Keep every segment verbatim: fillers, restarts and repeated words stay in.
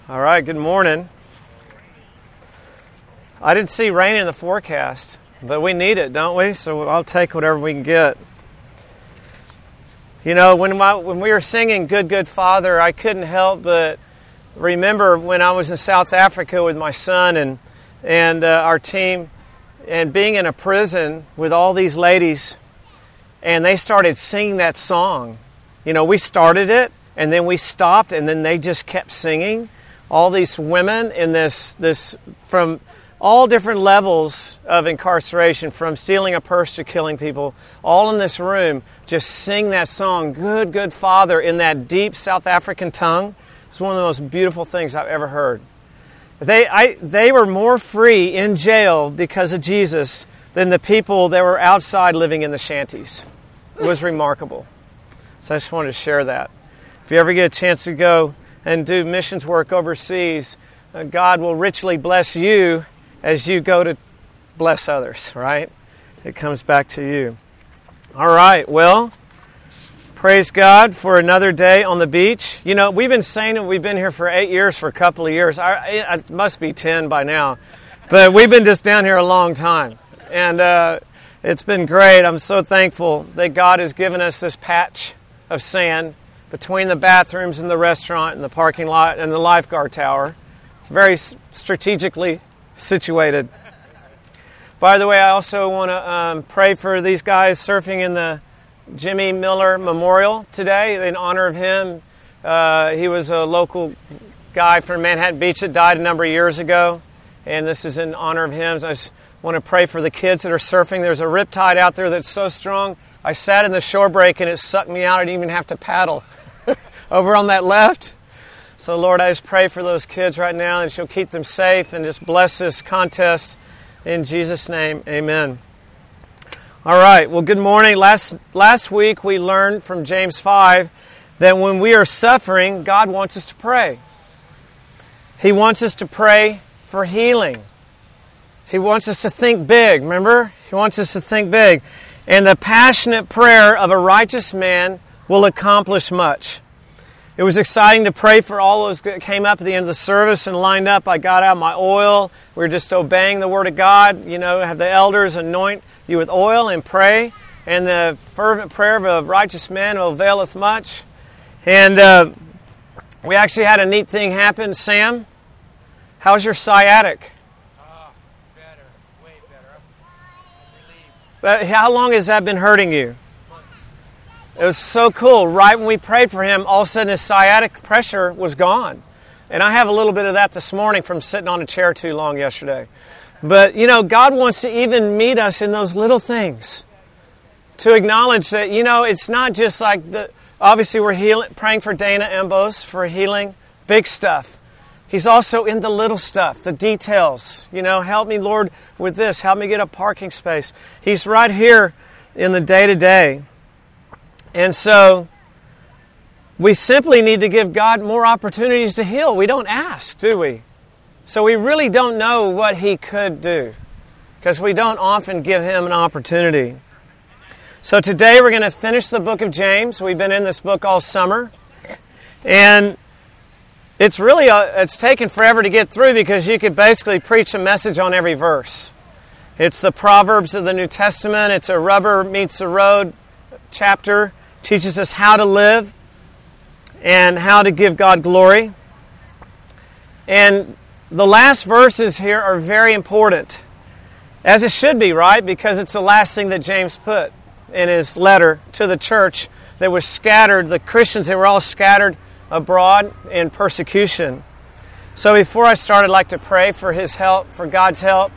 All right, good morning. I didn't see rain in the forecast, but we need it, don't we? So I'll take whatever we can get. You know, when my, when we were singing Good, Good Father, I couldn't help but remember when I was in South Africa with my son and, and uh, our team, and being in a prison with all these ladies, and they started singing that song. You know, we started it, and then we stopped, and then they just kept singing. All these women in this, this from all different levels of incarceration, from stealing a purse to killing people, all in this room, just sing that song, Good, Good Father, in that deep South African tongue. It's one of the most beautiful things I've ever heard. They, I, they were more free in jail because of Jesus than the people that were outside living in the shanties. It was remarkable. So I just wanted to share that. If you ever get a chance to go and do missions work overseas, uh, God will richly bless you as you go to bless others, right? It comes back to you. All right, well, praise God for another day on the beach. You know, we've been saying that we've been here for eight years for a couple of years. I, it must be ten by now. But we've been just down here a long time. And uh, it's been great. I'm so thankful that God has given us this patch of sand between the bathrooms and the restaurant and the parking lot and the lifeguard tower. It's very strategically situated. By the way, I also want to um, pray for these guys surfing in the Jimmy Miller Memorial today in honor of him. Uh, he was a local guy from Manhattan Beach that died a number of years ago, and this is in honor of him. So I just want to pray for the kids that are surfing. There's a riptide out there that's so strong. I sat in the shore break and it sucked me out. I didn't even have to paddle over on that left. So Lord, I just pray for those kids right now and you'll keep them safe and just bless this contest in Jesus' name. Amen. All right. Well, good morning. Last last week we learned from James five that when we are suffering, God wants us to pray. He wants us to pray for healing. He wants us to think big, remember? He wants us to think big. And the passionate prayer of a righteous man will accomplish much. It was exciting to pray for all those that came up at the end of the service and lined up. I got out my oil. We were just obeying the Word of God. You know, have the elders anoint you with oil and pray. And the fervent prayer of a righteous man availeth much. And uh, we actually had a neat thing happen. Sam, how's your sciatic? But how long has that been hurting you? It was so cool. Right when we prayed for him, all of a sudden his sciatic pressure was gone. And I have a little bit of that this morning from sitting on a chair too long yesterday. But, you know, God wants to even meet us in those little things. To acknowledge that, you know, it's not just like the... Obviously, we're healing, praying for Dana Embos for healing. Big stuff. He's also in the little stuff, the details. You know, help me, Lord, with this. Help me get a parking space. He's right here in the day-to-day. And so we simply need to give God more opportunities to heal. We don't ask, do we? So we really don't know what He could do because we don't often give Him an opportunity. So today we're going to finish the book of James. We've been in this book all summer. And It's really, a, it's taken forever to get through because you could basically preach a message on every verse. It's the Proverbs of the New Testament. It's a rubber meets the road chapter. Teaches us how to live and how to give God glory. And the last verses here are very important, as it should be, right? Because it's the last thing that James put in his letter to the church that was scattered, the Christians that were all scattered abroad in persecution. So before I start, I'd like to pray for His help, for God's help.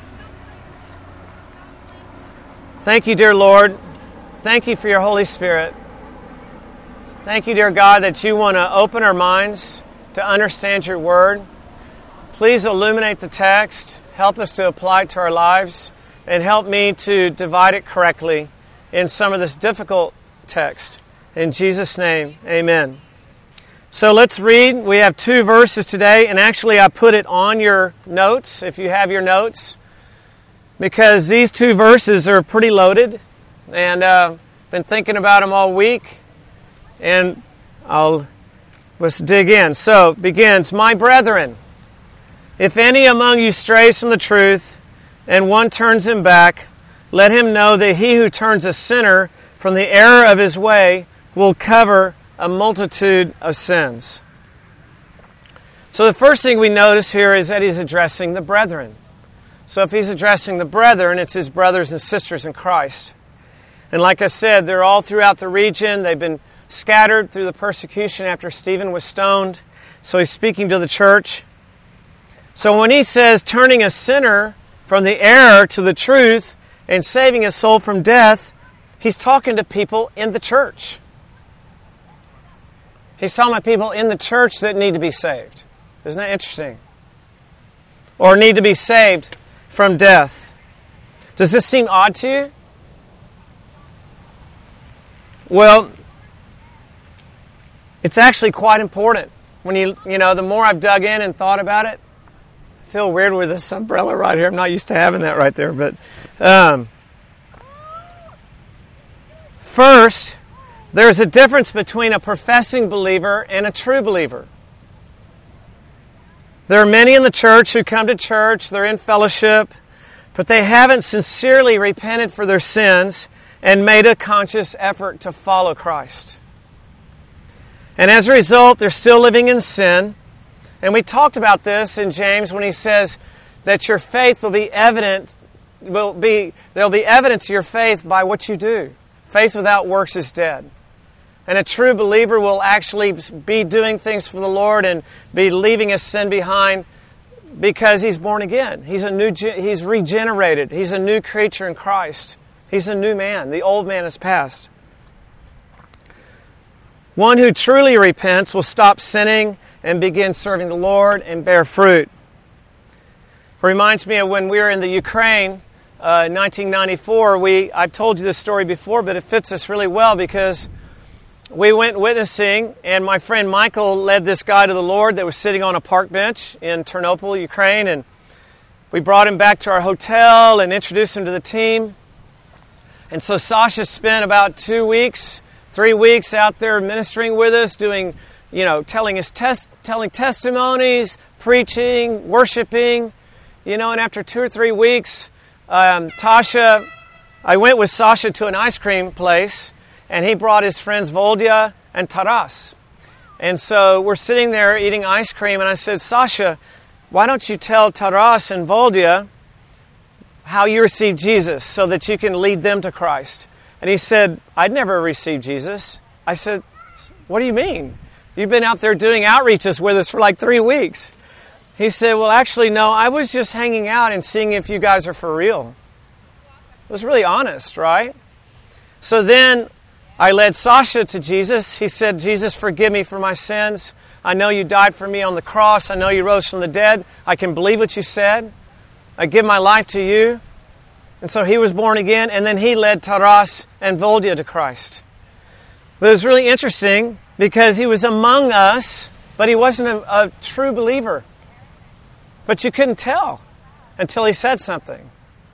Thank you, dear Lord. Thank you for your Holy Spirit. Thank you, dear God, that you want to open our minds to understand your word. Please illuminate the text. Help us to apply it to our lives and help me to divide it correctly in some of this difficult text. In Jesus' name, amen. So let's read. We have two verses today, and actually I put it on your notes, if you have your notes, because these two verses are pretty loaded, and I've uh, been thinking about them all week, and I'll Let's dig in. So, it begins, "My brethren, if any among you strays from the truth, and one turns him back, let him know that he who turns a sinner from the error of his way will cover a multitude of sins." So the first thing we notice here is that he's addressing the brethren. So if he's addressing the brethren, it's his brothers and sisters in Christ. And like I said, they're all throughout the region. They've been scattered through the persecution after Stephen was stoned. So he's speaking to the church. So when he says turning a sinner from the error to the truth and saving a soul from death, he's talking to people in the church. He's talking about people in the church that need to be saved. Isn't that interesting? Or need to be saved from death. Does this seem odd to you? Well, it's actually quite important. When you, you know, the more I've dug in and thought about it, I feel weird with this umbrella right here. I'm not used to having that right there. But um, first, there's a difference between a professing believer and a true believer. There are many in the church who come to church, they're in fellowship, but they haven't sincerely repented for their sins and made a conscious effort to follow Christ. And as a result, they're still living in sin. And we talked about this in James when he says that your faith will be evident, will be there'll be evidence of your faith by what you do. Faith without works is dead. And a true believer will actually be doing things for the Lord and be leaving his sin behind because he's born again. He's a new, he's regenerated. He's a new creature in Christ. He's a new man. The old man has passed. One who truly repents will stop sinning and begin serving the Lord and bear fruit. It reminds me of when we were in the Ukraine uh, in nineteen ninety-four. We, I've told you this story before, but it fits us really well because we went witnessing, and my friend Michael led this guy to the Lord that was sitting on a park bench in Ternopil, Ukraine, and we brought him back to our hotel and introduced him to the team. And so Sasha spent about two weeks, three weeks out there ministering with us, doing, you know, telling his test, telling testimonies, preaching, worshiping, you know. And after two or three weeks, um, Tasha, I went with Sasha to an ice cream place. And he brought his friends Volodya and Taras. And so we're sitting there eating ice cream, and I said, "Sasha, why don't you tell Taras and Volodya how you received Jesus so that you can lead them to Christ?" And he said, "I'd never received Jesus." I said, "What do you mean? You've been out there doing outreaches with us for like three weeks. He said, "Well, actually, no, I was just hanging out and seeing if you guys are for real." It was really honest, right? So then I led Sasha to Jesus. He said, "Jesus, forgive me for my sins. I know you died for me on the cross. I know you rose from the dead. I can believe what you said. I give my life to you." And so he was born again, and then he led Taras and Volodya to Christ. But it was really interesting because he was among us, but he wasn't a, a true believer. But you couldn't tell until he said something.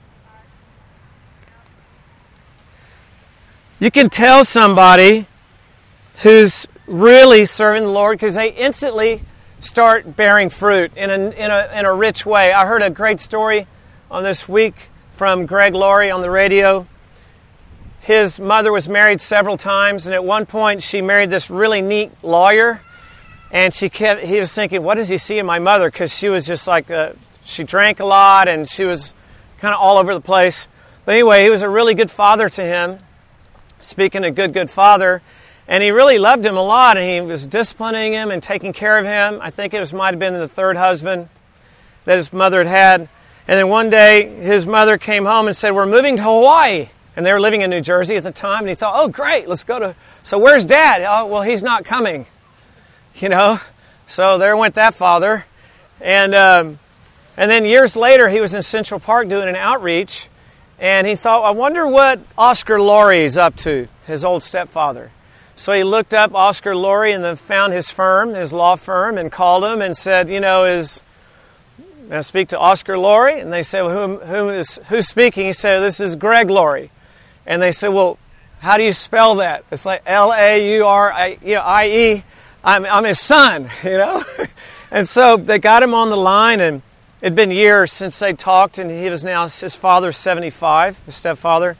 You can tell somebody who's really serving the Lord because they instantly start bearing fruit in a, in a, in a rich way. I heard a great story on this week from Greg Laurie on the radio. His mother was married several times, and at one point she married this really neat lawyer, and she kept, he was thinking, what does he see in my mother? Because she was just like, a, she drank a lot, and she was kind of all over the place. But anyway, he was a really good father to him. Speaking of good, good father, and he really loved him a lot, and he was disciplining him and taking care of him. I think it was might have been the third husband that his mother had had. And then one day, his mother came home and said, "We're moving to Hawaii." And they were living in New Jersey at the time, and he thought, "Oh, great, let's go to..." So where's Dad? "Oh, well, he's not coming." You know? So there went that father. And, um, and then years later, he was in Central Park doing an outreach, and he thought, I wonder what Oscar Laurie's up to, his old stepfather. So he looked up Oscar Laurie and then found his firm, his law firm, and called him and said, you know, is, may I speak to Oscar Laurie? And they said, well, who, who is, who's speaking? He said, this is Greg Laurie. And they said, well, how do you spell that? It's like L A U R I E. I'm, I'm his son, you know. And so they got him on the line, and it'd been years since they talked, and he was now, his father's seventy-five, his stepfather.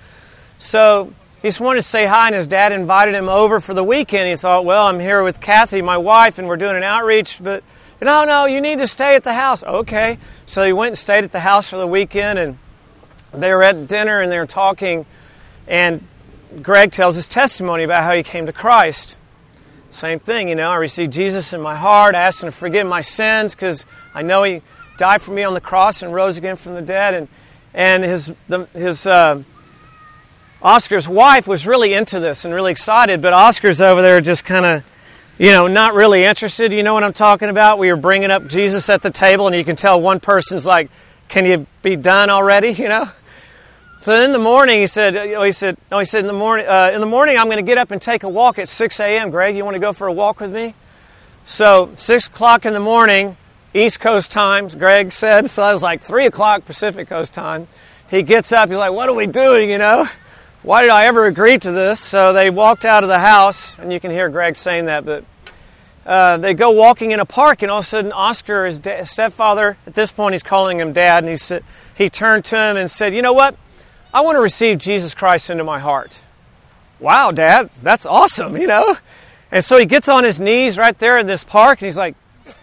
So he just wanted to say hi, and his dad invited him over for the weekend. He thought, well, I'm here with Kathy, my wife, and we're doing an outreach, but no, no, you need to stay at the house. Okay. So he went and stayed at the house for the weekend, and they were at dinner, and they were talking, and Greg tells his testimony about how he came to Christ. Same thing, you know, I received Jesus in my heart. I asked him to forgive my sins because I know he died for me on the cross and rose again from the dead. And and his the, his uh, Oscar's wife was really into this and really excited, but Oscar's over there just kind of, you know, not really interested. You know what I'm talking about? We were bringing up Jesus at the table, and you can tell one person's like, "Can you be done already?" You know. So in the morning, he said, you know, he said, no, he said, in the morning, uh, in the morning, I'm going to get up and take a walk at six a.m. Greg, you want to go for a walk with me? So six o'clock in the morning, East Coast time, Greg said. So that was like three o'clock Pacific Coast time. He gets up, he's like, what are we doing, you know? Why did I ever agree to this? So they walked out of the house, and you can hear Greg saying that, but uh, they go walking in a park, and all of a sudden, Oscar, his da- stepfather, at this point he's calling him Dad, and he said, he turned to him and said, you know what? I want to receive Jesus Christ into my heart. Wow, Dad, that's awesome, you know? And so he gets on his knees right there in this park, and he's like,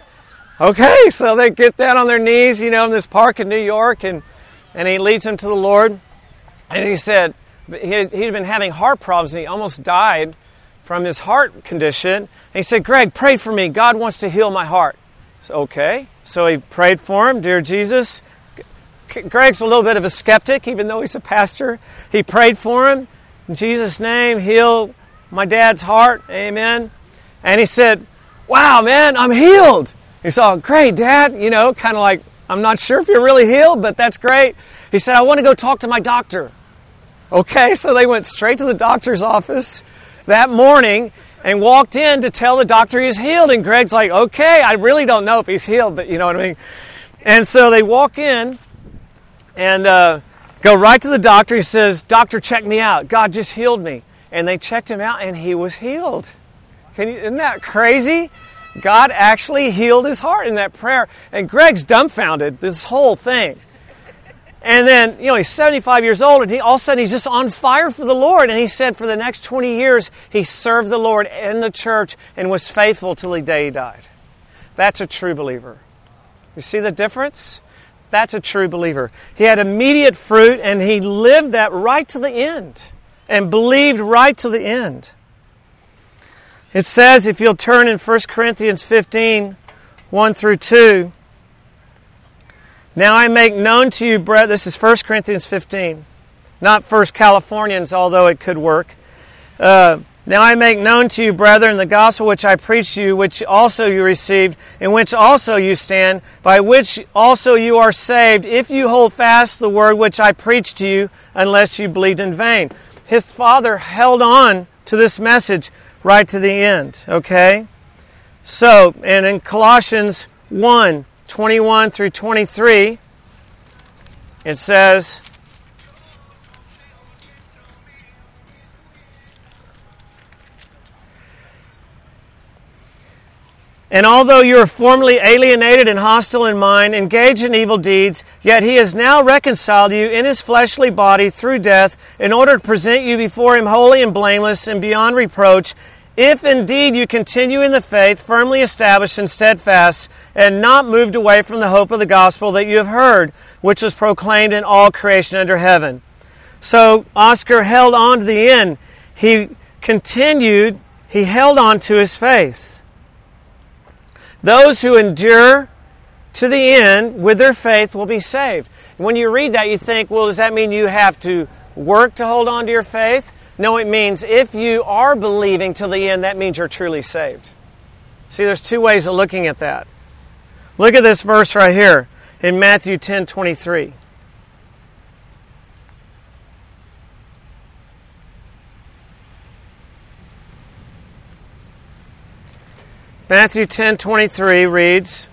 okay. So they get down on their knees, you know, in this park in New York, and, and he leads them to the Lord. And he said he had, he'd been having heart problems, and he almost died from his heart condition. And he said, Greg, pray for me. God wants to heal my heart. So, okay. So he prayed for him. Dear Jesus, Greg's a little bit of a skeptic, even though he's a pastor. He prayed for him. In Jesus' name, heal my dad's heart. Amen. And he said, wow, man, I'm healed. He said, great, Dad. You know, kind of like, I'm not sure if you're really healed, but that's great. He said, I want to go talk to my doctor. Okay, so they went straight to the doctor's office that morning and walked in to tell the doctor he's healed. And Greg's like, okay, I really don't know if he's healed, but you know what I mean? And so they walk in and uh, go right to the doctor. He says, doctor, check me out. God just healed me. And they checked him out, and he was healed. Can you, isn't that crazy? God actually healed his heart in that prayer. And Greg's dumbfounded, this whole thing. And then, you know, he's seventy-five years old, and he, all of a sudden he's just on fire for the Lord. And he said for the next twenty years, he served the Lord in the church and was faithful till the day he died. That's a true believer. You see the difference? That's a true believer. He had immediate fruit, and he lived that right to the end and believed right to the end. It says, if you'll turn in First Corinthians fifteen, one through two, now I make known to you, brethren, this is First Corinthians fifteen, not First Californians, although it could work. Uh, Now I make known to you, brethren, the gospel which I preached to you, which also you received, in which also you stand, by which also you are saved, if you hold fast the word which I preached to you, unless you believed in vain. His father held on to this message right to the end, okay? So, and in Colossians one, twenty-one through twenty-three, it says, and although you were formerly alienated and hostile in mind, engaged in evil deeds, yet he has now reconciled you in his fleshly body through death, in order to present you before him holy and blameless and beyond reproach, if indeed you continue in the faith, firmly established and steadfast, and not moved away from the hope of the gospel that you have heard, which was proclaimed in all creation under heaven. So Oscar held on to the end. He continued, he held on to his faith. Those who endure to the end with their faith will be saved. When you read that, you think, well, does that mean you have to work to hold on to your faith? No, it means if you are believing till the end, that means you're truly saved. See, there's two ways of looking at that. Look at this verse right here in Matthew ten twenty-three. Matthew ten twenty-three reads,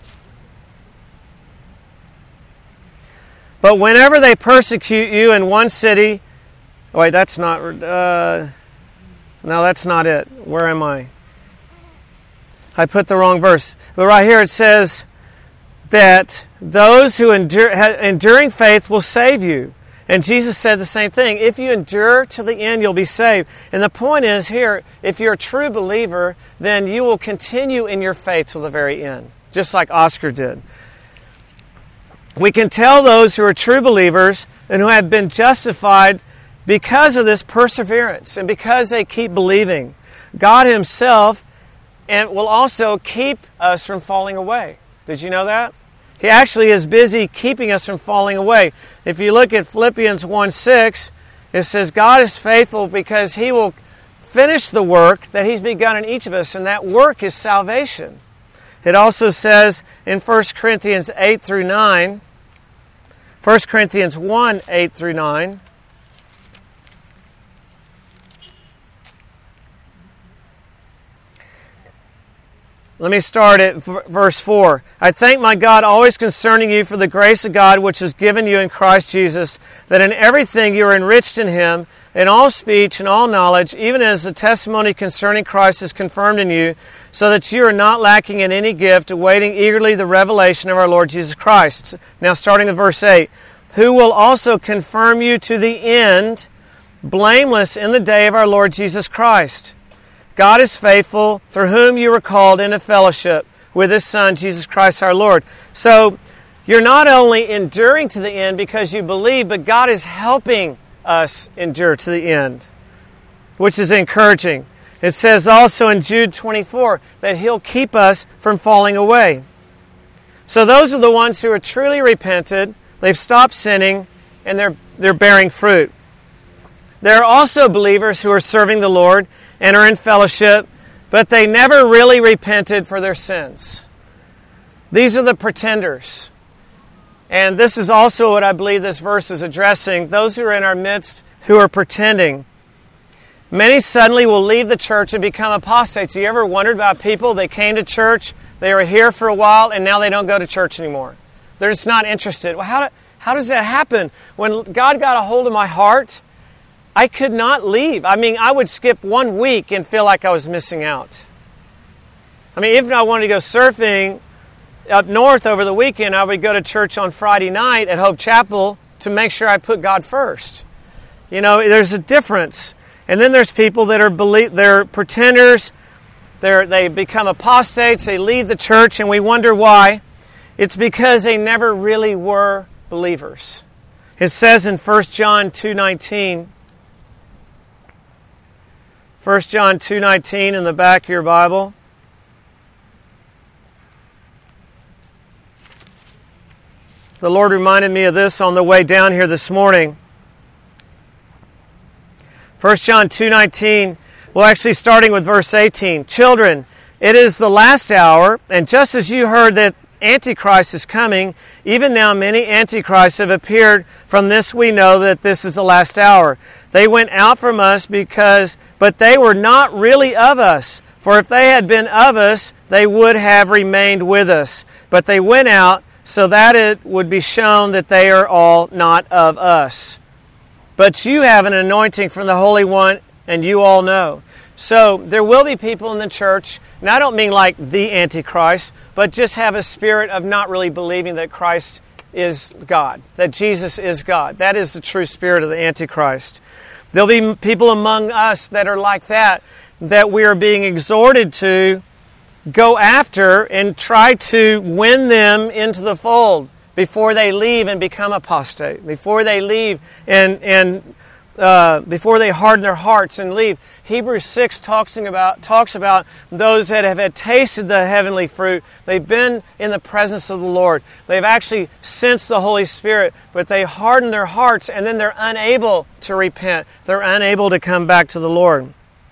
but whenever they persecute you in one city, oh wait, that's not, uh, no, that's not it. Where am I? I put the wrong verse. But right here it says that those who endure, enduring faith will save you. And Jesus said the same thing. If you endure to the end, you'll be saved. And the point is here, if you're a true believer, then you will continue in your faith till the very end, just like Oscar did. We can tell those who are true believers and who have been justified because of this perseverance and because they keep believing. God Himself and will also keep us from falling away. Did you know that? He actually is busy keeping us from falling away. If you look at Philippians one six, it says, God is faithful because He will finish the work that He's begun in each of us, and that work is salvation. It also says in First Corinthians eight through nine, First Corinthians one, eight through nine, let me start at verse four. I thank my God always concerning you for the grace of God which was given you in Christ Jesus, that in everything you are enriched in Him, in all speech and all knowledge, even as the testimony concerning Christ is confirmed in you, so that you are not lacking in any gift, awaiting eagerly the revelation of our Lord Jesus Christ. Now starting with verse eight. Who will also confirm you to the end, blameless in the day of our Lord Jesus Christ. God is faithful, through whom you were called into fellowship with His Son, Jesus Christ our Lord. So, you're not only enduring to the end because you believe, but God is helping us endure to the end, which is encouraging. It says also in Jude twenty-four that He'll keep us from falling away. So those are the ones who are truly repented, they've stopped sinning, and they're, they're bearing fruit. There are also believers who are serving the Lord and are in fellowship, but they never really repented for their sins. These are the pretenders. And this is also what I believe this verse is addressing. Those who are in our midst who are pretending. Many suddenly will leave the church and become apostates. You ever wondered about people that came to church, they were here for a while, and now they don't go to church anymore? They're just not interested. Well, how, do, how does that happen? When God got a hold of my heart, I could not leave. I mean, I would skip one week and feel like I was missing out. I mean, if I wanted to go surfing up north over the weekend, I would go to church on Friday night at Hope Chapel to make sure I put God first. You know, there's a difference. And then there's people that are belie- they're pretenders. They're, they become apostates. They leave the church, and we wonder why. It's because they never really were believers. It says in First John two nineteen, First John two nineteen in the back of your Bible. The Lord reminded me of this on the way down here this morning. First John two nineteen, well, actually starting with verse eighteen. Children, it is the last hour, and just as you heard that Antichrist is coming, even now many Antichrists have appeared. From this we know that this is the last hour. They went out from us because, but they were not really of us. For if they had been of us, they would have remained with us. But they went out so that it would be shown that they are all not of us. But you have an anointing from the Holy One, and you all know. So there will be people in the church, and I don't mean like the Antichrist, but just have a spirit of not really believing that Christ is God, that Jesus is God. That is the true spirit of the Antichrist. There'll be people among us that are like that, that we are being exhorted to go after and try to win them into the fold before they leave and become apostate, before they leave and and uh, before they harden their hearts and leave. Hebrews six talks about talks about those that have had tasted the heavenly fruit. They've been in the presence of the Lord. They've actually sensed the Holy Spirit, but they harden their hearts, and then they're unable to repent. They're unable to come back to the Lord.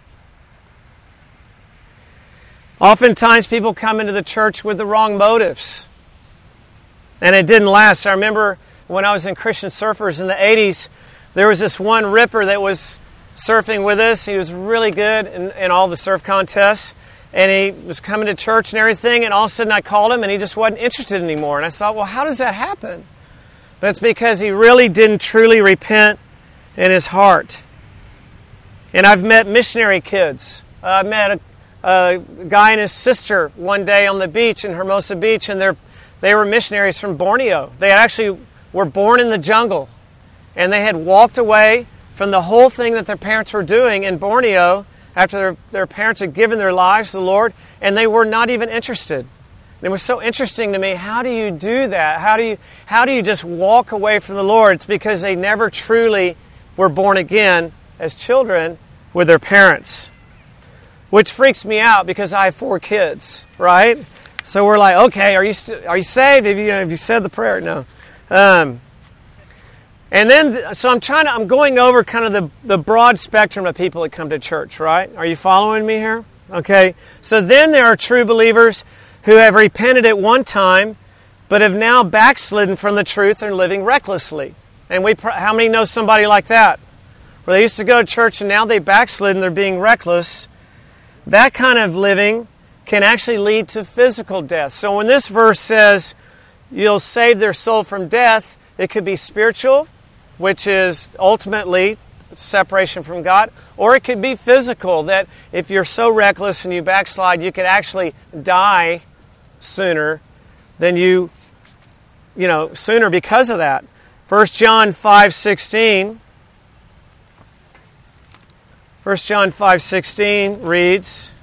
Oftentimes people come into the church with the wrong motives. And it didn't last. I remember when I was in Christian Surfers in the eighties, there was this one ripper that was surfing with us. He was really good in, in all the surf contests. And he was coming to church and everything. And all of a sudden I called him and he just wasn't interested anymore. And I thought, well, how does that happen? But it's because he really didn't truly repent in his heart. And I've met missionary kids. Uh, I've met a a guy and his sister one day on the beach in Hermosa Beach, and they're, they were missionaries from Borneo. They actually were born in the jungle, and they had walked away from the whole thing that their parents were doing in Borneo after their, their parents had given their lives to the Lord, and they were not even interested. And it was so interesting to me, how do you do that? How do you, how do you just walk away from the Lord? It's because they never truly were born again as children with their parents. Which freaks me out because I have four kids, right? So we're like, okay, are you st- are you saved? Have you, have you said the prayer? No. Um, and then, so I'm trying to, I'm going over kind of the, the broad spectrum of people that come to church, right? Are you following me here? Okay. So then there are true believers who have repented at one time, but have now backslidden from the truth and living recklessly. And we, how many know somebody like that? Where they used to go to church and now they backslid and they're being reckless. That kind of living can actually lead to physical death. So when this verse says you'll save their soul from death, it could be spiritual, which is ultimately separation from God, or it could be physical, that if you're so reckless and you backslide, you could actually die sooner than you, you know, sooner because of that. First John five sixteen. First John five sixteen reads,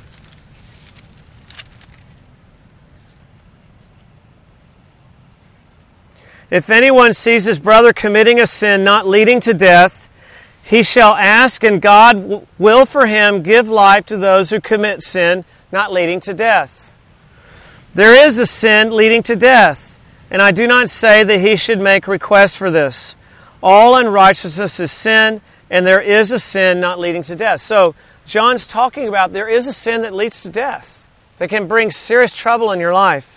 "If anyone sees his brother committing a sin not leading to death, he shall ask, and God will for him give life to those who commit sin not leading to death." There is a sin leading to death, and I do not say that he should make request for this. All unrighteousness is sin, and there is a sin not leading to death. So John's talking about there is a sin that leads to death, that can bring serious trouble in your life.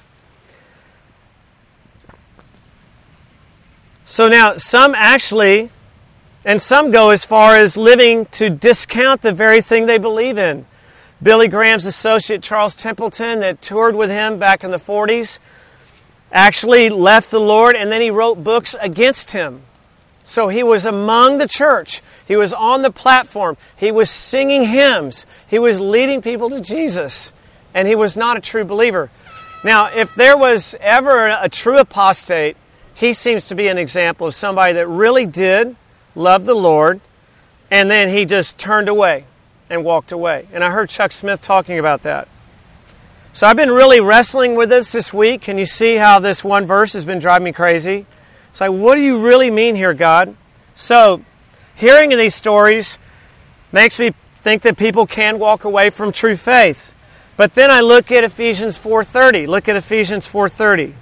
So now, some actually, and some go as far as living to discount the very thing they believe in. Billy Graham's associate, Charles Templeton, that toured with him back in the forties, actually left the Lord, and then he wrote books against him. So he was among the church. He was on the platform. He was singing hymns. He was leading people to Jesus. And he was not a true believer. Now, if there was ever a true apostate, he seems to be an example of somebody that really did love the Lord, and then he just turned away and walked away. And I heard Chuck Smith talking about that. So I've been really wrestling with this this week. Can you see how this one verse has been driving me crazy? It's like, what do you really mean here, God? So, hearing these stories makes me think that people can walk away from true faith. But then I look at Ephesians four thirty. Look at Ephesians four thirty.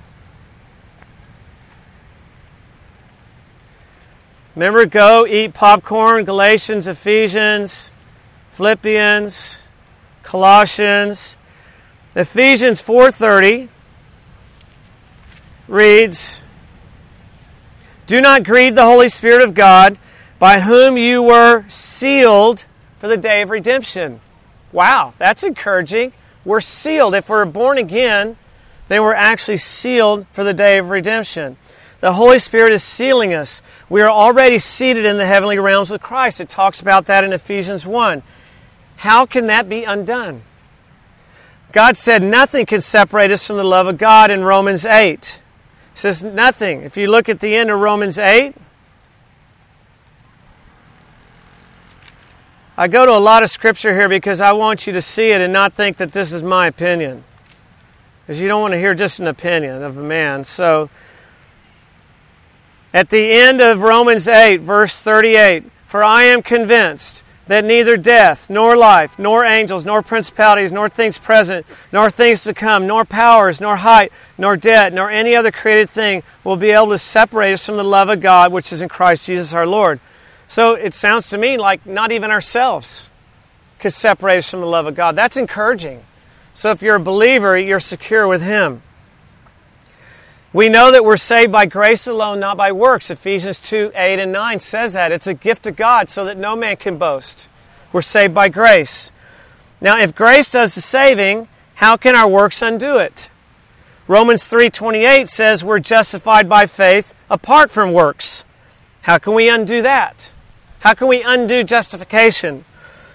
Remember, go eat popcorn, Galatians, Ephesians, Philippians, Colossians. Ephesians four thirty reads, "Do not grieve the Holy Spirit of God, by whom you were sealed for the day of redemption." Wow, that's encouraging. We're sealed. If we're born again, then we're actually sealed for the day of redemption. The Holy Spirit is sealing us. We are already seated in the heavenly realms with Christ. It talks about that in Ephesians one. How can that be undone? God said nothing can separate us from the love of God in Romans eight. It says nothing. If you look at the end of Romans eight, I go to a lot of scripture here because I want you to see it and not think that this is my opinion. Because you don't want to hear just an opinion of a man. So, at the end of Romans eight, verse thirty-eight, "For I am convinced that neither death, nor life, nor angels, nor principalities, nor things present, nor things to come, nor powers, nor height, nor depth, nor any other created thing will be able to separate us from the love of God, which is in Christ Jesus our Lord." So it sounds to me like not even ourselves could separate us from the love of God. That's encouraging. So if you're a believer, you're secure with Him. We know that we're saved by grace alone, not by works. Ephesians two, eight and nine says that. It's a gift of God so that no man can boast. We're saved by grace. Now, if grace does the saving, how can our works undo it? Romans three twenty-eight says we're justified by faith apart from works. How can we undo that? How can we undo justification?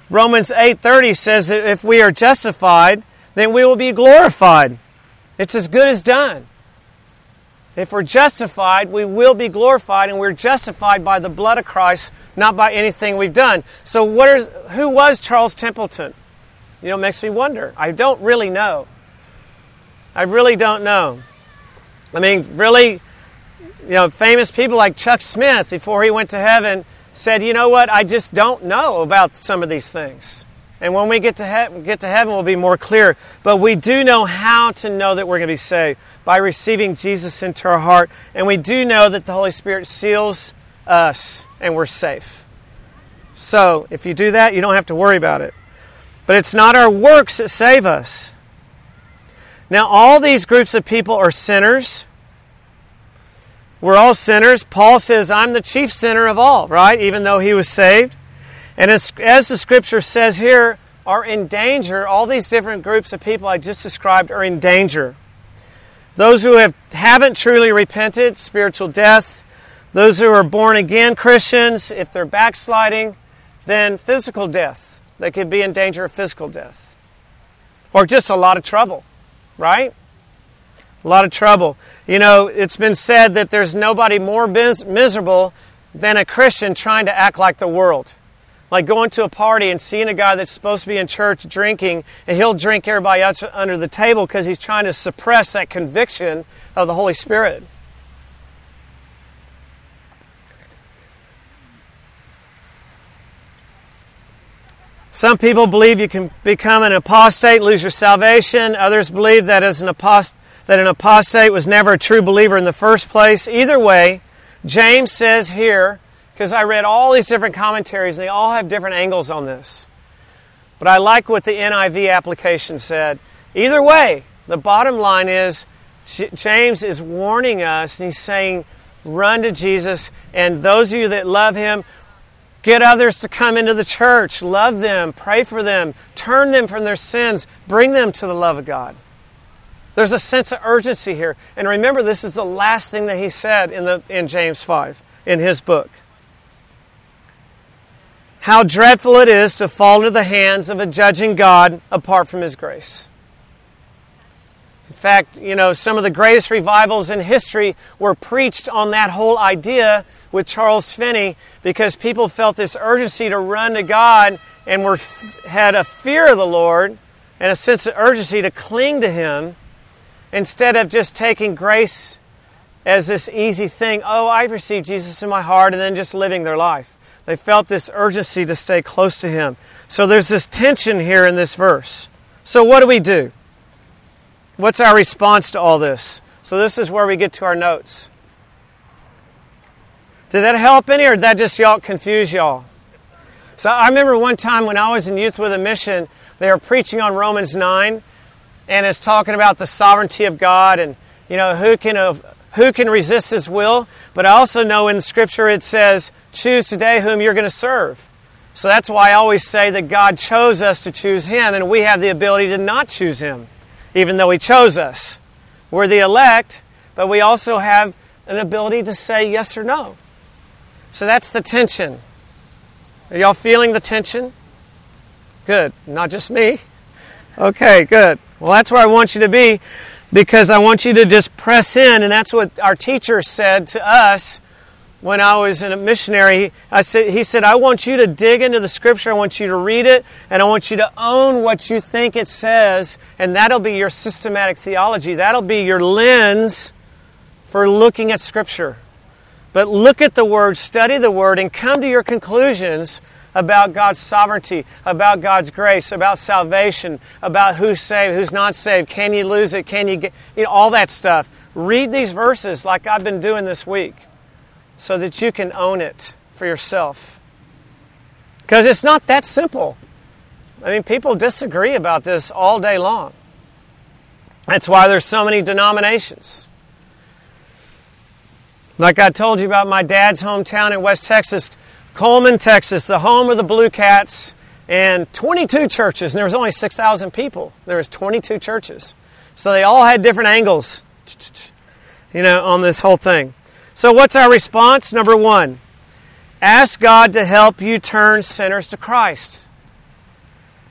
Romans eight thirty says that if we are justified, then we will be glorified. It's as good as done. If we're justified, we will be glorified, and we're justified by the blood of Christ, not by anything we've done. So what is, who was Charles Templeton? You know, it makes me wonder. I don't really know. I really don't know. I mean, really, you know, famous people like Chuck Smith, before he went to heaven, said, you know what, I just don't know about some of these things. And when we get to, he- get to heaven, we'll be more clear. But we do know how to know that we're going to be saved, by receiving Jesus into our heart. And we do know that the Holy Spirit seals us and we're safe. So if you do that, you don't have to worry about it. But it's not our works that save us. Now, all these groups of people are sinners. We're all sinners. Paul says, I'm the chief sinner of all, right? Even though he was saved. And as, as the Scripture says here, are in danger. All these different groups of people I just described are in danger. Those who have, haven't truly repented, spiritual death. Those who are born again Christians, if they're backsliding, then physical death. They could be in danger of physical death. Or just a lot of trouble, right? A lot of trouble. You know, it's been said that there's nobody more mis- miserable than a Christian trying to act like the world. Like going to a party and seeing a guy that's supposed to be in church drinking, and he'll drink everybody else under the table because he's trying to suppress that conviction of the Holy Spirit. Some people believe you can become an apostate, lose your salvation. Others believe that as an apost- that an apostate was never a true believer in the first place. Either way, James says here, because I read all these different commentaries, and they all have different angles on this. But I like what the N I V application said. Either way, the bottom line is, J- James is warning us, and he's saying, run to Jesus, and those of you that love Him, get others to come into the church. Love them, pray for them, turn them from their sins, bring them to the love of God. There's a sense of urgency here. And remember, this is the last thing that he said in the in James five, in his book. How dreadful it is to fall into the hands of a judging God apart from His grace. In fact, you know, some of the greatest revivals in history were preached on that whole idea with Charles Finney, because people felt this urgency to run to God and were had a fear of the Lord and a sense of urgency to cling to Him, instead of just taking grace as this easy thing. Oh, I've received Jesus in my heart, and then just living their life. They felt this urgency to stay close to Him. So there's this tension here in this verse. So what do we do? What's our response to all this? So this is where we get to our notes. Did that help any, or did that just y'all confuse y'all? So I remember one time when I was in Youth with a Mission, they were preaching on Romans nine, and it's talking about the sovereignty of God, and you know, who can uh, who can resist His will? But I also know in the Scripture it says, choose today whom you're going to serve. So that's why I always say that God chose us to choose Him, and we have the ability to not choose Him, even though He chose us. We're the elect, but we also have an ability to say yes or no. So that's the tension. Are y'all feeling the tension? Good. Not just me? Okay, good. Well, that's where I want you to be, because I want you to just press in, and that's what our teacher said to us when I was in a missionary. I said, he said, I want you to dig into the Scripture, I want you to read it, and I want you to own what you think it says, and that'll be your systematic theology. That'll be your lens for looking at Scripture. But look at the Word, study the Word, and come to your conclusions about God's sovereignty, about God's grace, about salvation, about who's saved, who's not saved, can you lose it, can you get, you know, all that stuff. Read these verses like I've been doing this week so that you can own it for yourself. Because it's not that simple. I mean, people disagree about this all day long. That's why there's so many denominations. Like I told you about my dad's hometown in West Texas, Coleman, Texas, the home of the Blue Cats, and twenty-two churches. And there was only six thousand people. There was twenty-two churches. So they all had different angles, you know, on this whole thing. So what's our response? Number one, ask God to help you turn sinners to Christ.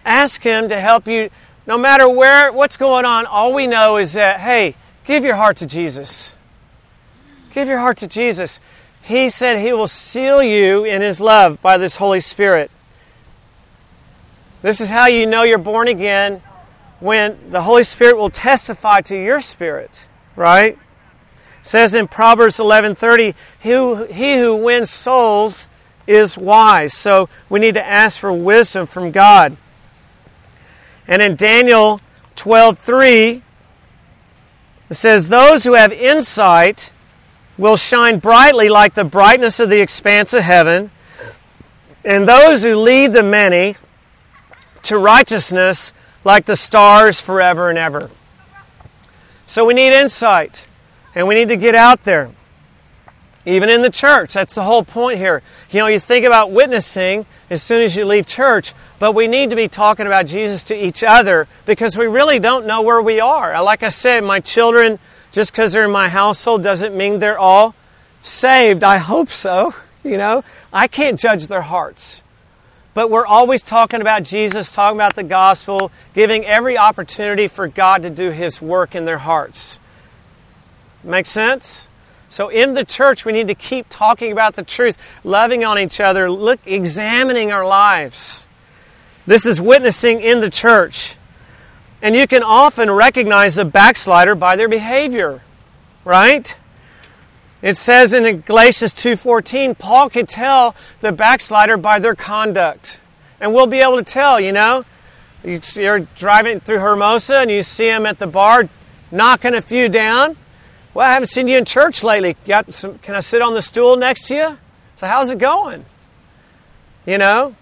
Ask Him to help you. No matter where, what's going on, all we know is that, hey, give your heart to Jesus. Give your heart to Jesus. He said He will seal you in His love by this Holy Spirit. This is how you know you're born again, when the Holy Spirit will testify to your spirit, right? It says in Proverbs eleven thirty, he who, he who wins souls is wise. So we need to ask for wisdom from God. And in Daniel twelve three, it says, those who have insight will shine brightly like the brightness of the expanse of heaven, and those who lead the many to righteousness like the stars forever and ever. So we need insight, and we need to get out there. Even in the church, that's the whole point here. You know, you think about witnessing as soon as you leave church, but we need to be talking about Jesus to each other because we really don't know where we are. Like I said, my children, just because they're in my household doesn't mean they're all saved. I hope so. You know, I can't judge their hearts. But we're always talking about Jesus, talking about the gospel, giving every opportunity for God to do His work in their hearts. Make sense? So in the church, we need to keep talking about the truth, loving on each other, look, examining our lives. This is witnessing in the church. And you can often recognize a backslider by their behavior, right? It says in Galatians two fourteen, Paul could tell the backslider by their conduct. And we'll be able to tell, you know. You're driving through Hermosa and you see them at the bar knocking a few down. Well, I haven't seen you in church lately. Got some, can I sit on the stool next to you? So how's it going? You know?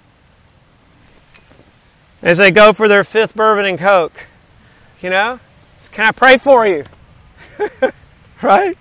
As they go for their fifth bourbon and Coke. You know? Can I pray for you? Right?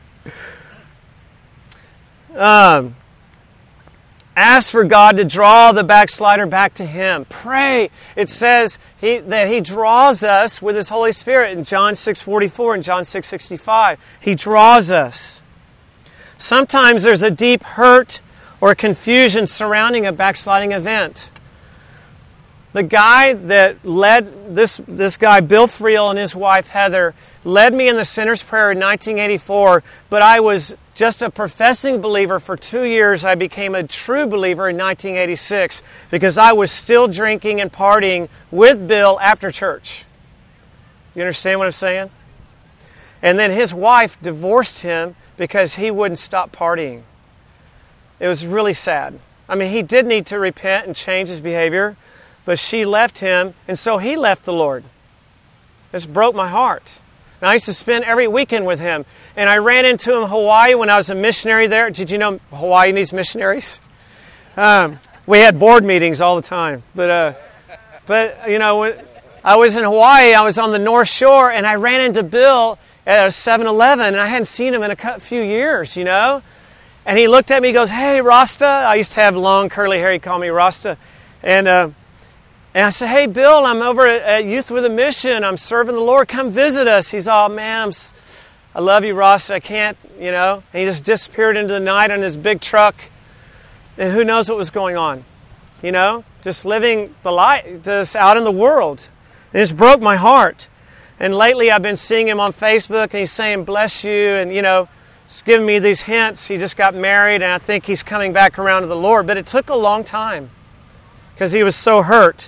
Um, ask for God to draw the backslider back to Him. Pray. It says he, that He draws us with His Holy Spirit in John six forty-four and John six sixty-five. He draws us. Sometimes there's a deep hurt or confusion surrounding a backsliding event. The guy that led, this, this guy, Bill Friel, and his wife, Heather, led me in the Sinner's Prayer in nineteen eighty-four, but I was just a professing believer for two years. I became a true believer in nineteen eighty-six because I was still drinking and partying with Bill after church. You understand what I'm saying? And then his wife divorced him because he wouldn't stop partying. It was really sad. I mean, he did need to repent and change his behavior, but she left him, and so he left the Lord. This broke my heart. And I used to spend every weekend with him. And I ran into him in Hawaii when I was a missionary there. Did you know Hawaii needs missionaries? Um, we had board meetings all the time. But, uh, but you know, when I was in Hawaii, I was on the North Shore, and I ran into Bill at a seven eleven, and I hadn't seen him in a few years, you know. And he looked at me, he goes, "Hey, Rasta." I used to have long curly hair. He called me Rasta. And... Uh, And I said, "Hey, Bill, I'm over at Youth with a Mission. I'm serving the Lord. Come visit us." He's all, "Man, I'm, I love you, Ross. I can't, you know." And he just disappeared into the night on his big truck. And who knows what was going on, you know? Just living the life, just out in the world. And it just broke my heart. And lately I've been seeing him on Facebook, and he's saying, "Bless you," and, you know, just giving me these hints. He just got married, and I think he's coming back around to the Lord. But it took a long time because he was so hurt.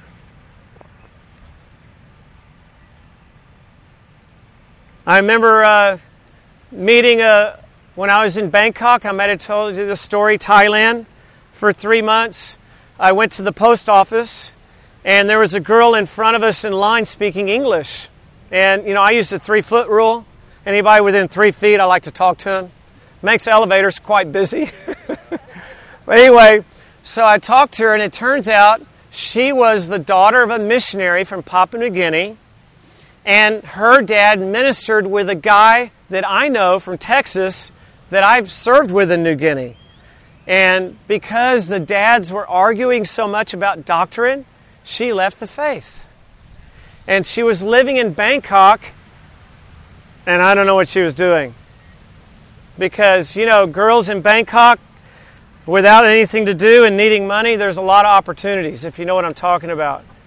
I remember uh, meeting a, when I was in Bangkok. I might have told you the story, Thailand, for three months. I went to the post office, and there was a girl in front of us in line speaking English. And, you know, I use the three-foot rule. Anybody within three feet, I like to talk to them. Makes elevators quite busy. But anyway, so I talked to her, and it turns out she was the daughter of a missionary from Papua New Guinea. And her dad ministered with a guy that I know from Texas that I've served with in New Guinea. And because the dads were arguing so much about doctrine, she left the faith. And she was living in Bangkok, and I don't know what she was doing. Because, you know, girls in Bangkok, without anything to do and needing money, there's a lot of opportunities, if you know what I'm talking about.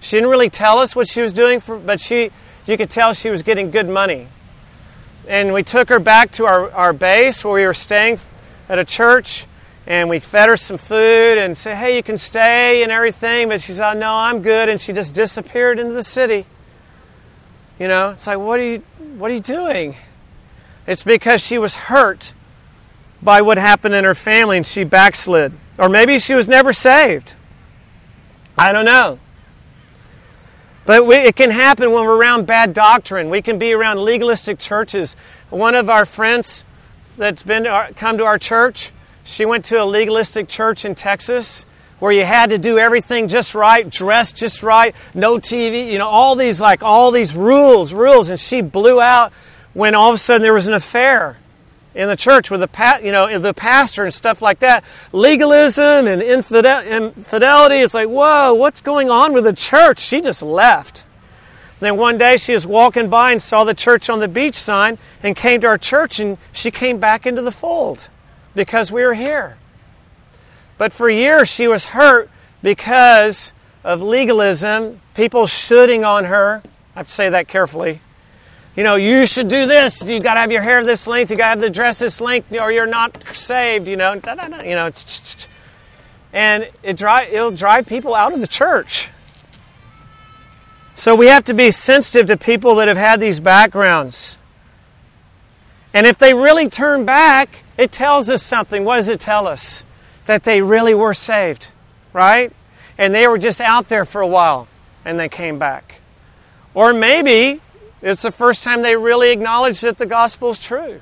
She didn't really tell us what she was doing, for, but she, you could tell she was getting good money. And we took her back to our, our base where we were staying at a church, and we fed her some food and said, hey, you can stay and everything. But she said, no, I'm good. And she just disappeared into the city. You know, it's like, what are you, what are you doing? It's because she was hurt by what happened in her family and she backslid. Or maybe she was never saved. I don't know. But we, it can happen when we're around bad doctrine. We can be around legalistic churches. One of our friends that's been to our, come to our church, she went to a legalistic church in Texas where you had to do everything just right, dress just right, no T V, you know, all these like all these rules, rules, and she blew out when all of a sudden there was an affair in the church with the pa- you know the pastor and stuff like that. Legalism and infidel- infidelity. It's like, whoa, what's going on with the church? She just left. And then one day she was walking by and saw the church on the beach sign and came to our church, and she came back into the fold because we were here. But for years she was hurt because of legalism, people shooting on her. I have to say that carefully. You know, you should do this. You got to have your hair this length. You got to have the dress this length, or you're not saved. You know, you know, and it drive it'll drive people out of the church. So we have to be sensitive to people that have had these backgrounds. And if they really turn back, it tells us something. What does it tell us? That they really were saved, right? And they were just out there for a while, and they came back. Or maybe it's the first time they really acknowledged that the gospel is true.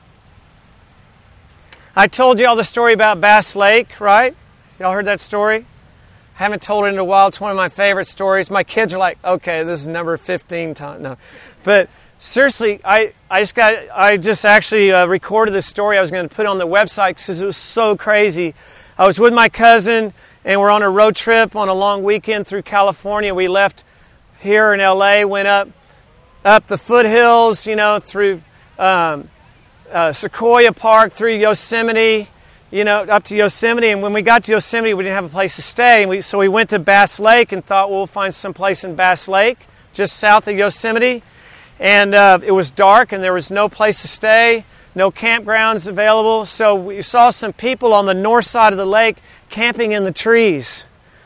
I told you all the story about Bass Lake, right? Y'all heard that story? I haven't told it in a while. It's one of my favorite stories. My kids are like, okay, this is number fifteen time. No. But seriously, I, I just got I just actually uh, recorded this story. I was going to put it on the website because it was so crazy. I was with my cousin, and we're on a road trip on a long weekend through California. We left here in L A, went up up the foothills, you know, through um, uh, Sequoia Park, through Yosemite, you know, up to Yosemite. And when we got to Yosemite, we didn't have a place to stay. And we, so we went to Bass Lake and thought, well, we'll find some place in Bass Lake, just south of Yosemite. And uh, it was dark, and there was no place to stay, no campgrounds available. So we saw some people on the north side of the lake camping in the trees.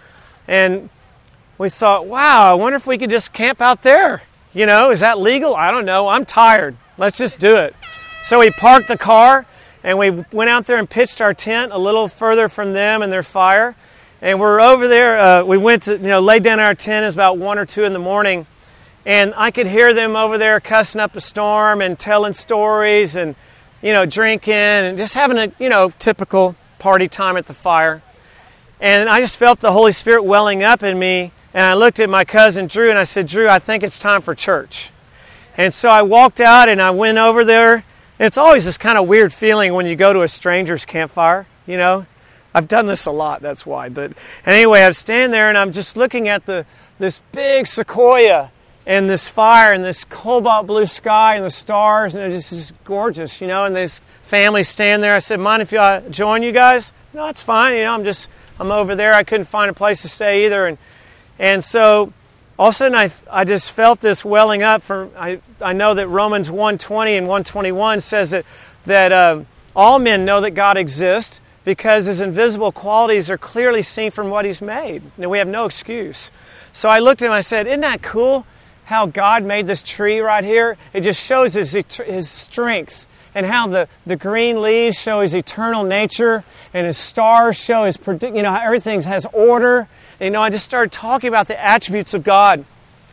And we thought, wow, I wonder if we could just camp out there. You know, is that legal? I don't know. I'm tired. Let's just do it. So we parked the car, and we went out there and pitched our tent a little further from them and their fire. And we're over there. Uh, we went to, you know, laid down our tent. It was about one or two in the morning. And I could hear them over there cussing up a storm and telling stories and, you know, drinking and just having a, you know, typical party time at the fire. And I just felt the Holy Spirit welling up in me. And I looked at my cousin Drew and I said, Drew, I think it's time for church. And so I walked out and I went over there. It's always this kind of weird feeling when you go to a stranger's campfire, you know. I've done this a lot, that's why. But anyway, I'm standing there and I'm just looking at the this big sequoia and this fire and this cobalt blue sky and the stars, and it just is gorgeous, you know. And this family standing there. I said, mind if I join you guys? No, it's fine. You know, I'm just, I'm over there. I couldn't find a place to stay either. And And so, all of a sudden, I, I just felt this welling up. From I, I know that Romans one twenty and one twenty-one says that, that uh, all men know that God exists because His invisible qualities are clearly seen from what He's made. And we have no excuse. So I looked at him and I said, isn't that cool how God made this tree right here? It just shows His, his strength. And how the, the green leaves show His eternal nature, and His stars show His, you know, how everything has order. And, you know, I just started talking about the attributes of God.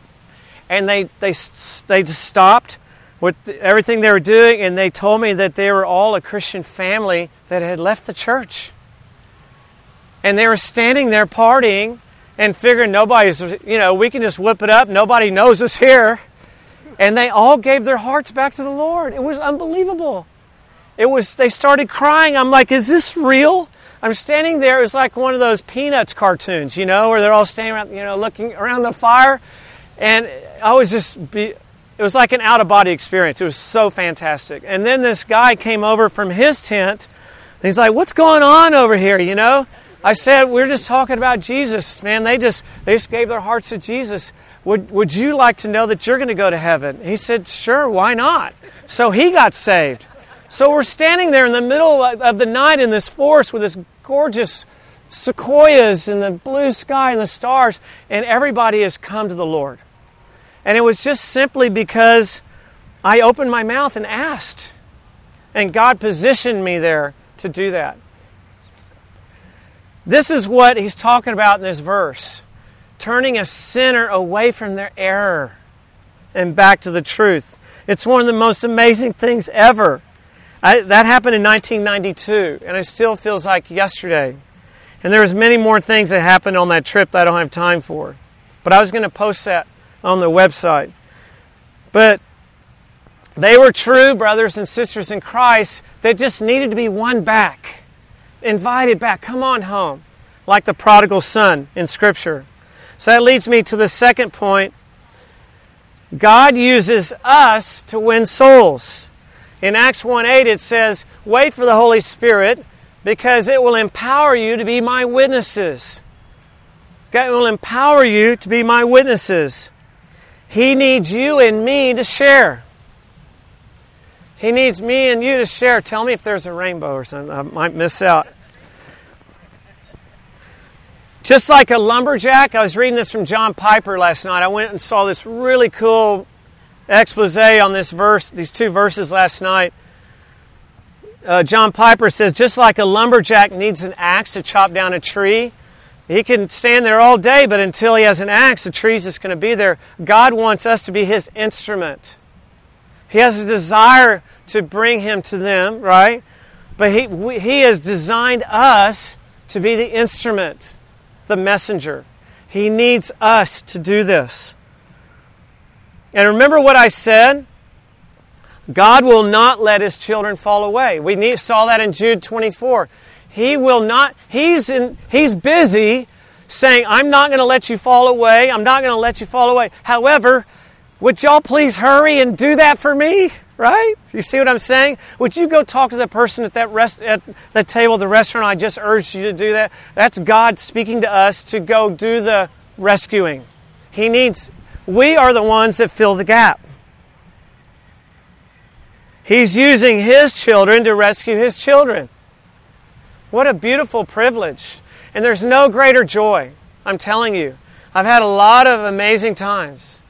And they they they just stopped with everything they were doing, and they told me that they were all a Christian family that had left the church. And they were standing there partying and figuring nobody's, you know, we can just whip it up. Nobody knows us here. And they all gave their hearts back to the Lord. It was unbelievable. It was, they started crying. I'm like, is this real? I'm standing there. It was like one of those Peanuts cartoons, you know, where they're all standing around, you know, looking around the fire. And I was just, be, it was like an out-of-body experience. It was so fantastic. And then this guy came over from his tent. And he's like, what's going on over here, you know? I said, we're just talking about Jesus, man. They just they just gave their hearts to Jesus. Would, would you like to know that you're going to go to heaven? He said, sure, why not? So he got saved. So we're standing there in the middle of the night in this forest with this gorgeous sequoias and the blue sky and the stars, and everybody has come to the Lord. And it was just simply because I opened my mouth and asked. And God positioned me there to do that. This is what he's talking about in this verse. Turning a sinner away from their error and back to the truth. It's one of the most amazing things ever. I, that happened in nineteen ninety-two, and it still feels like yesterday. And there's many more things that happened on that trip that I don't have time for. But I was going to post that on the website. But they were true brothers and sisters in Christ that just needed to be won back. Invited back. Come on home. Like the prodigal son in Scripture. So that leads me to the second point. God uses us to win souls. In Acts one eight it says, wait for the Holy Spirit because it will empower you to be my witnesses. God will empower you to be my witnesses. He needs you and me to share. He needs me and you to share. Tell me if there's a rainbow or something. I might miss out. Just like a lumberjack, I was reading this from John Piper last night. I went and saw this really cool expose on this verse, these two verses last night. Uh, John Piper says, just like a lumberjack needs an axe to chop down a tree, he can stand there all day, but until he has an axe, the tree's just going to be there. God wants us to be His instrument. He has a desire to bring Him to them, right? But He, we, he has designed us to be the instrument, the messenger. He needs us to do this. And remember what I said? God will not let His children fall away. We need, saw that in Jude twenty-four. He will not, he's, in, he's busy saying, I'm not going to let you fall away. I'm not going to let you fall away. However, would y'all please hurry and do that for me? Right? You see what I'm saying? Would you go talk to the person at that rest at the table of the restaurant? I just urged you to do that. That's God speaking to us to go do the rescuing. He needs, we are the ones that fill the gap. He's using His children to rescue His children. What a beautiful privilege. And there's no greater joy. I'm telling you. I've had a lot of amazing times.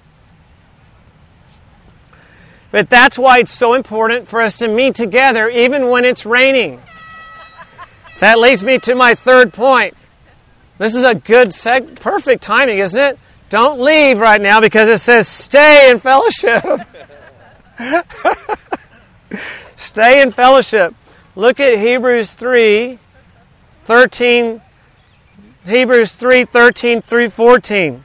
But that's why it's so important for us to meet together even when it's raining. That leads me to my third point. This is a good, seg- perfect timing, isn't it? Don't leave right now because it says stay in fellowship. Stay in fellowship. Look at Hebrews three, thirteen, Hebrews three, thirteen through fourteen.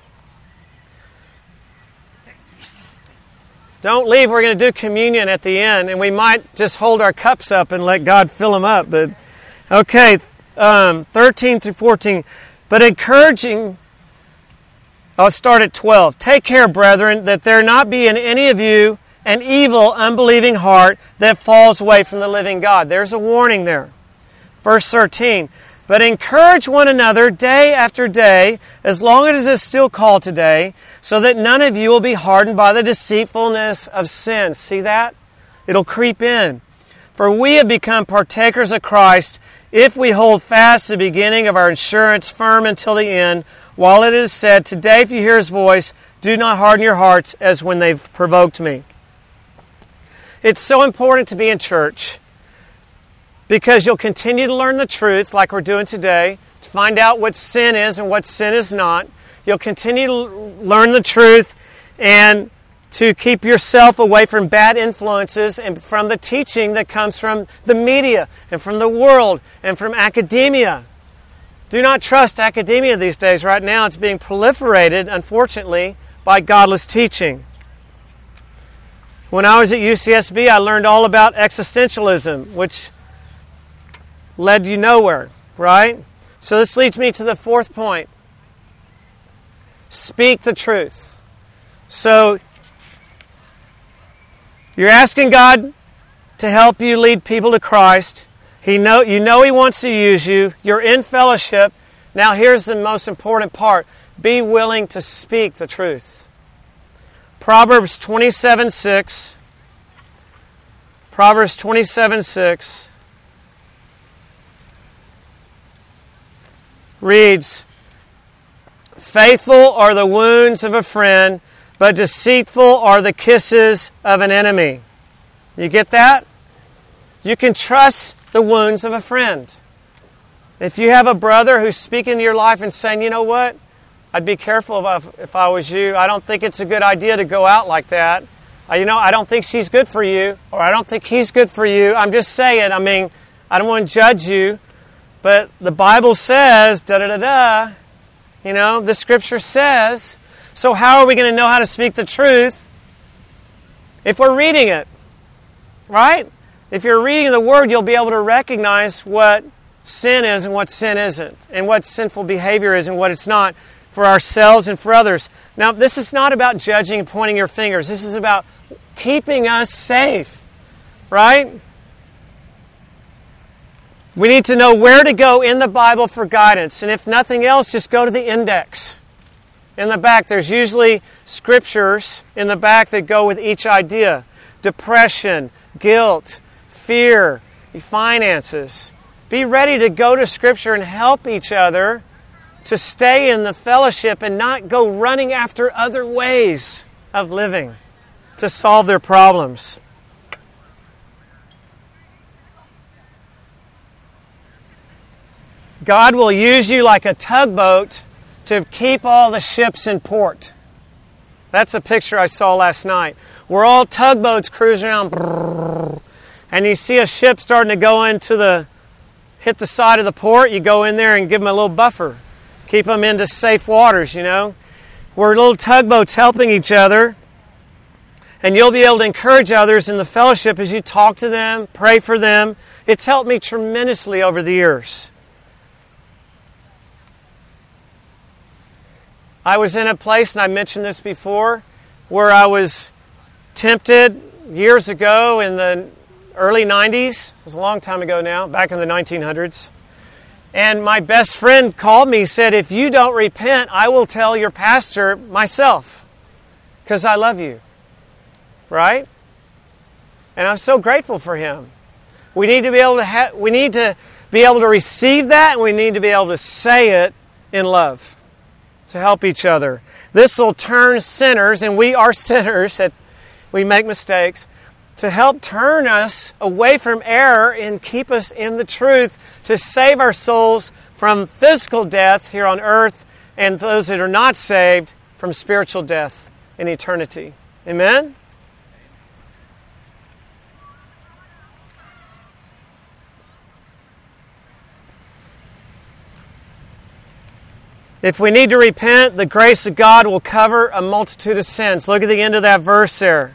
Don't leave. We're going to do communion at the end, and we might just hold our cups up and let God fill them up. But okay, um, thirteen through fourteen. But encouraging, I'll start at twelve. Take care, brethren, that there not be in any of you an evil, unbelieving heart that falls away from the living God. There's a warning there. Verse thirteen. But encourage one another day after day, as long as it is still called today, so that none of you will be hardened by the deceitfulness of sin. See that? It'll creep in. For we have become partakers of Christ if we hold fast the beginning of our assurance firm until the end, while it is said, today if you hear His voice, do not harden your hearts as when they've provoked me. It's so important to be in church, because you'll continue to learn the truth like we're doing today, to find out what sin is and what sin is not. You'll continue to learn the truth and to keep yourself away from bad influences and from the teaching that comes from the media and from the world and from academia. Do not trust academia these days. Right now it's being proliferated, unfortunately, by godless teaching. When I was at U C S B, I learned all about existentialism, which led you nowhere, right? So this leads me to the fourth point. Speak the truth. So you're asking God to help you lead people to Christ. He know, you know He wants to use you. You're in fellowship. Now here's the most important part. Be willing to speak the truth. Proverbs twenty-seven six. Proverbs twenty-seven six reads, "Faithful are the wounds of a friend, but deceitful are the kisses of an enemy." You get that? You can trust the wounds of a friend. If you have a brother who's speaking to your life and saying, you know what, I'd be careful if I, if I was you. I don't think it's a good idea to go out like that. Uh, you know, I don't think she's good for you, or I don't think he's good for you. I'm just saying, I mean, I don't want to judge you, but the Bible says, da-da-da-da, you know, the Scripture says. So how are we going to know how to speak the truth if we're reading it? Right? If you're reading the Word, you'll be able to recognize what sin is and what sin isn't, and what sinful behavior is and what it's not, for ourselves and for others. Now, this is not about judging and pointing your fingers. This is about keeping us safe, right? We need to know where to go in the Bible for guidance, and if nothing else, just go to the index. In the back, there's usually scriptures in the back that go with each idea. Depression, guilt, fear, finances. Be ready to go to Scripture and help each other to stay in the fellowship and not go running after other ways of living to solve their problems. God will use you like a tugboat to keep all the ships in port. That's a picture I saw last night. We're all tugboats cruising around, and you see a ship starting to go into the, hit the side of the port. You go in there and give them a little buffer. Keep them into safe waters, you know. We're little tugboats helping each other. And you'll be able to encourage others in the fellowship as you talk to them, pray for them. It's helped me tremendously over the years. I was in a place, and I mentioned this before, where I was tempted years ago in the early nineties. It was a long time ago now, back in the nineteen hundreds. And my best friend called me and said, if you don't repent, I will tell your pastor myself, because I love you. Right? And I'm so grateful for him. We need to be able to ha- we need to be able to receive that, and we need to be able to say it in love to help each other. This will turn sinners, and we are sinners, that we make mistakes, to help turn us away from error and keep us in the truth, to save our souls from physical death here on earth, and those that are not saved from spiritual death in eternity. Amen? If we need to repent, the grace of God will cover a multitude of sins. Look at the end of that verse there.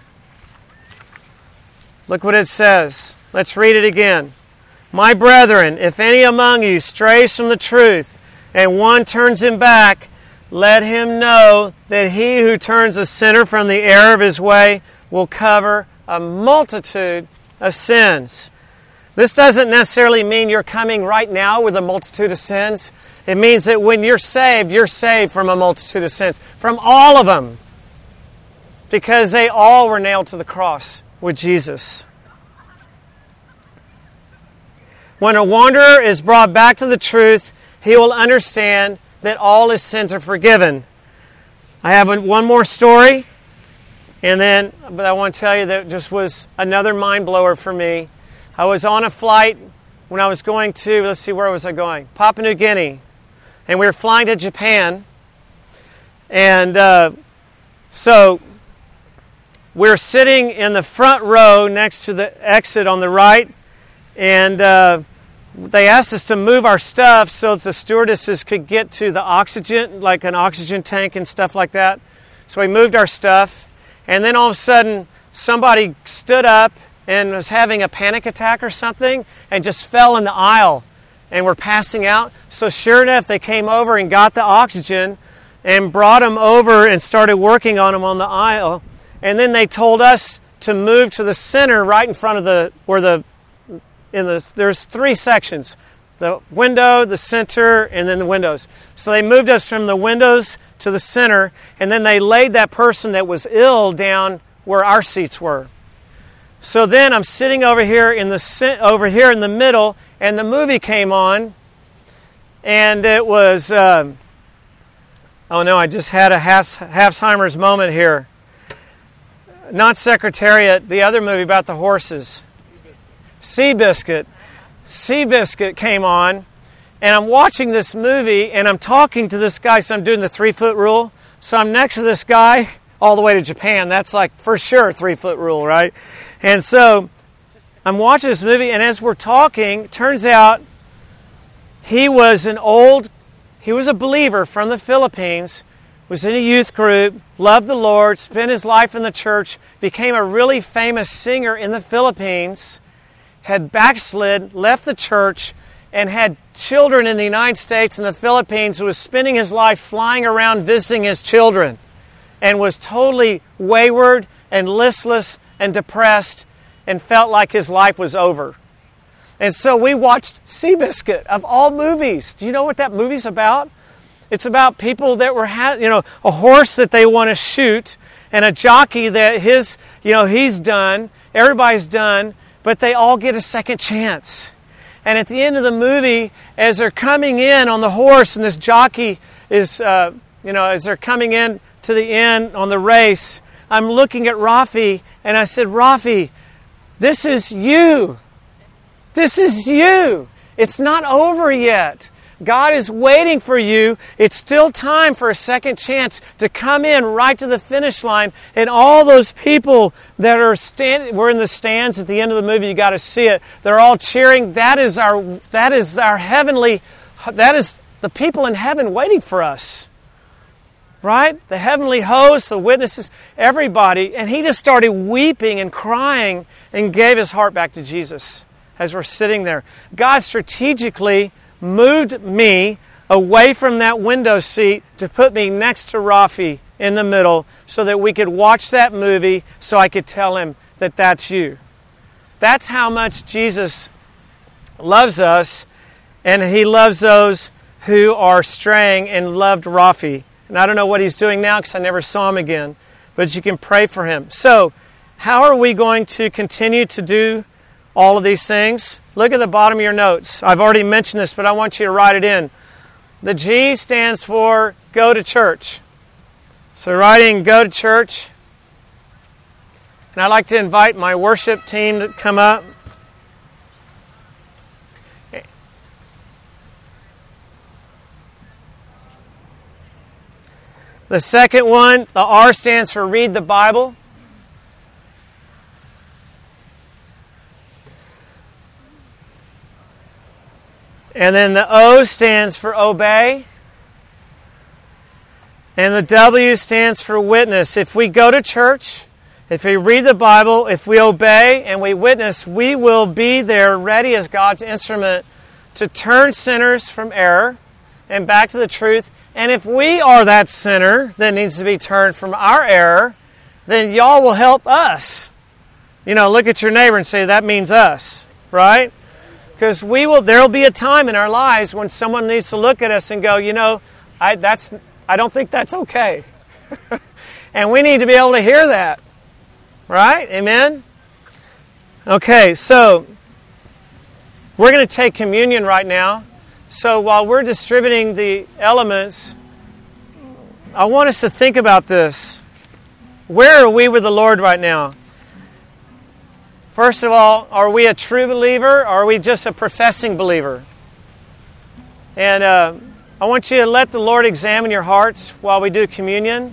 Look what it says. Let's read it again. My brethren, if any among you strays from the truth, and one turns him back, let him know that he who turns a sinner from the error of his way will cover a multitude of sins. This doesn't necessarily mean you're coming right now with a multitude of sins. It means that when you're saved, you're saved from a multitude of sins. From all of them. Because they all were nailed to the cross with Jesus. When a wanderer is brought back to the truth, he will understand that all his sins are forgiven. I have one more story. And then, but I want to tell you that just was another mind blower for me. I was on a flight when I was going to, let's see, where was I going? Papua New Guinea. And we were flying to Japan. And uh, so we're sitting in the front row next to the exit on the right. And uh, they asked us to move our stuff so that the stewardesses could get to the oxygen, like an oxygen tank and stuff like that. So we moved our stuff. And then all of a sudden, somebody stood up and was having a panic attack or something and just fell in the aisle and were passing out. So sure enough, they came over and got the oxygen and brought him over and started working on him on the aisle. And then they told us to move to the center right in front of the where the in the, there's three sections. The window, the center, and then the windows. So they moved us from the windows to the center, and then they laid that person that was ill down where our seats were. So then I'm sitting over here in the over here in the middle, and the movie came on, and it was, um, oh no, I just had a half, Halfsheimer's moment here. Not Secretariat, the other movie about the horses. Seabiscuit. Seabiscuit came on, and I'm watching this movie, and I'm talking to this guy, so I'm doing the three-foot rule. So I'm next to this guy all the way to Japan. That's like, for sure, three-foot rule, right? And so I'm watching this movie, and as we're talking, turns out he was an old, he was a believer from the Philippines, was in a youth group, loved the Lord, spent his life in the church, became a really famous singer in the Philippines, had backslid, left the church, and had children in the United States and the Philippines, who was spending his life flying around visiting his children, and was totally wayward and listless and depressed and felt like his life was over. And so we watched Seabiscuit, of all movies. Do you know what that movie's about? It's about people that were, ha- you know, a horse that they want to shoot, and a jockey that his, you know, he's done, everybody's done, but they all get a second chance. And at the end of the movie, as they're coming in on the horse, and this jockey is, uh, you know, as they're coming in to the end on the race, I'm looking at Rafi, and I said, Rafi, this is you. This is you. It's not over yet. God is waiting for you. It's still time for a second chance to come in right to the finish line. And all those people that are standing, we're in the stands at the end of the movie, you got to see it. They're all cheering. That is our, that is our heavenly, that is the people in heaven waiting for us. Right? The heavenly hosts, the witnesses, everybody. And he just started weeping and crying and gave his heart back to Jesus as we're sitting there. God strategically moved me away from that window seat to put me next to Rafi in the middle so that we could watch that movie, so I could tell him that that's you. That's how much Jesus loves us, and he loves those who are straying, and loved Rafi. And I don't know what he's doing now because I never saw him again, but you can pray for him. So how are we going to continue to do all of these things? Look at the bottom of your notes. I've already mentioned this, but I want you to write it in. The G stands for go to church. So writing go to church. And I'd like to invite my worship team to come up. The second one, the R stands for read the Bible. And then the O stands for obey. And the W stands for witness. If we go to church, if we read the Bible, if we obey and we witness, we will be there ready as God's instrument to turn sinners from error and back to the truth. And if we are that sinner that needs to be turned from our error, then y'all will help us. You know, look at your neighbor and say, that means us, right? Because we will. There will be a time in our lives when someone needs to look at us and go, you know, I that's I don't think that's okay. And we need to be able to hear that. Right? Amen? Okay, so we're going to take communion right now. So while we're distributing the elements, I want us to think about this. Where are we with the Lord right now? First of all, are we a true believer, or are we just a professing believer? And uh, I want you to let the Lord examine your hearts while we do communion.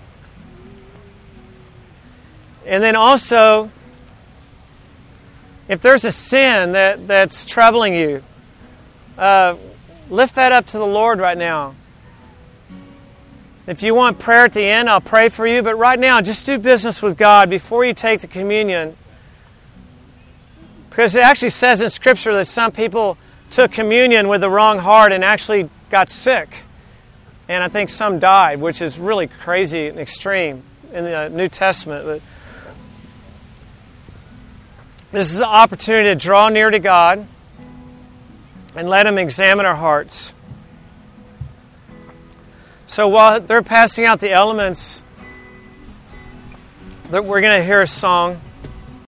And then also, if there's a sin that, that's troubling you, uh, lift that up to the Lord right now. If you want prayer at the end, I'll pray for you. But right now, just do business with God before you take the communion. Because it actually says in Scripture that some people took communion with the wrong heart and actually got sick. And I think some died, which is really crazy and extreme in the New Testament. But This is an opportunity to draw near to God and let Him examine our hearts. So while they're passing out the elements, we're going to hear a song.